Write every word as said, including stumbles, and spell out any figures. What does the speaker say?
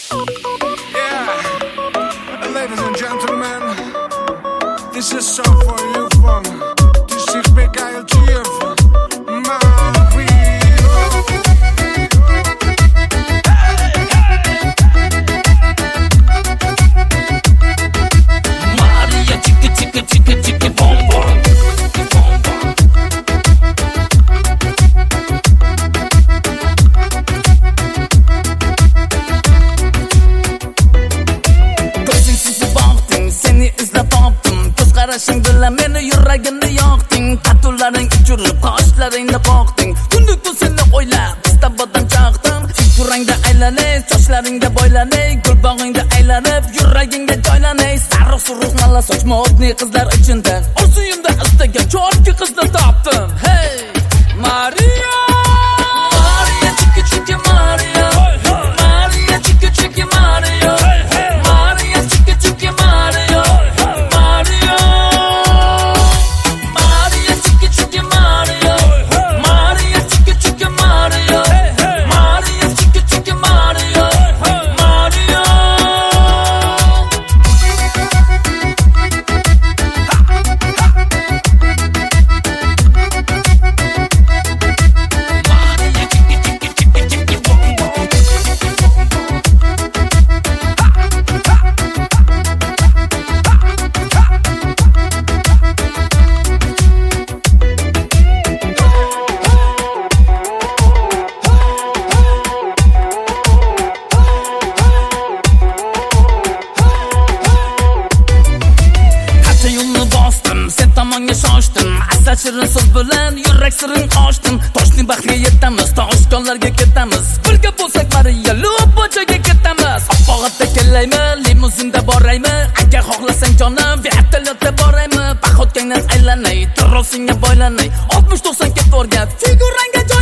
Yeah, ladies and gentlemen, this is song for you from this is Big I L G F. Qarashing bilan meni yuragimni yoqding, tatularing uchirib qoshlaringni qoqding. Kunduz kun seni o'ylab istabodan chaqdim. Turangda aylanay, sochlaringda boylanay, gul bog'ingda aylanib, yuragingga joylanay. Sariq suruq malla soch modniy qizlar ichida orzuyimda istagan chorki qizni topdim. Hey, Maria, Maria chiki chiki Maria, Maria chiki chiki Maria, Maria chiki chiki Maria. Shirin so'z bilan yurak siring ochdim. Toshning baxtiga yetamiz, toshkonlarga ketamiz. Birga bo'lsak Mariya Lubochaga ketamiz. Oqpog'atda kelaymi, limuzinda boraymi? Agar xohlasang jonim, vertolyotda boraymi? Paxotgangdan aylanay, trosinga boylanay. oltmish to'qson ketib o'rgat, figurangga